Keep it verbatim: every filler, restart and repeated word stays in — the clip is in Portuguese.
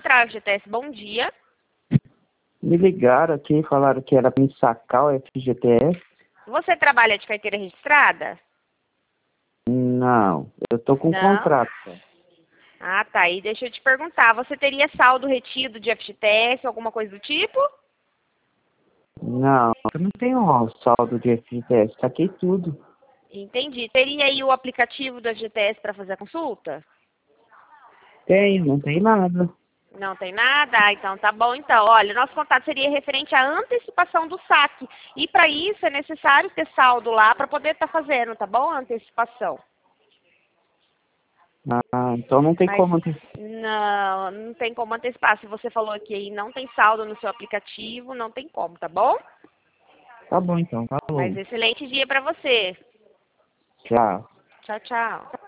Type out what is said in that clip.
Central F G T S, bom dia. Me ligaram aqui e falaram que era para me sacar o F G T S. Você trabalha de carteira registrada? Não, eu tô com Não. contrato. Ah, tá. E deixa eu te perguntar, você teria saldo retido de F G T S, alguma coisa do tipo? Não, eu não tenho ó, saldo de F G T S, saquei tudo. Entendi. Teria aí o aplicativo do F G T S para fazer a consulta? Tenho, não tem nada. Não tem nada? Ah, então tá bom. Então, olha, nosso contato seria referente à antecipação do saque. E para isso é necessário ter saldo lá para poder estar fazendo, tá bom? A antecipação. Ah, então não tem Mas como antecipar. não, não tem como antecipar. Se você falou que aí não tem saldo no seu aplicativo, não tem como, tá bom? Tá bom então, Mas falou. excelente dia para você. Tchau. Tchau, tchau.